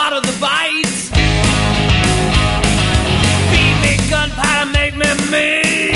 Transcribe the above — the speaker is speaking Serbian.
part of the bite. Feed me gunpowder, make me mean.